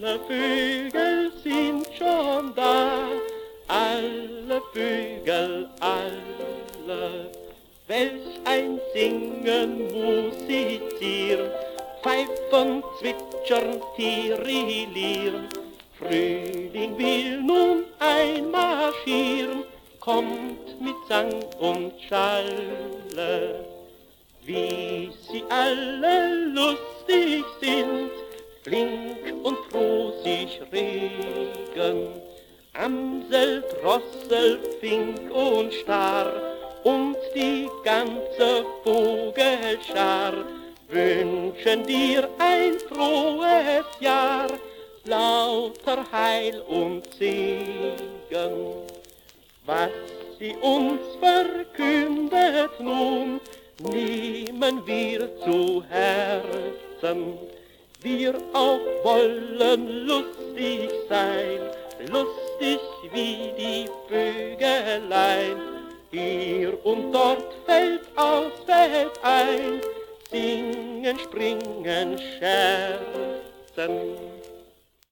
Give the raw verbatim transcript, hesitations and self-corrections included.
Alle Vögel sind schon da, alle Vögel, alle. Welch ein Singen, musizieren, pfeifen, zwitschern, tirillieren. Frühling will nun einmarschieren, kommt mit Sang und Schalle. Wie sie alle lustig sind, flink und froh sich regen. Amsel, Drossel, Fink und Star und die ganze Vogelschar wünschen dir ein frohes Jahr, lauter Heil und Segen. Was sie uns verkündet nun, nehmen wir zu Herzen. Wir auch wollen lustig sein, lustig wie die Vögelein. Hier und dort fällt aus, fällt ein, singen, springen, scherzen.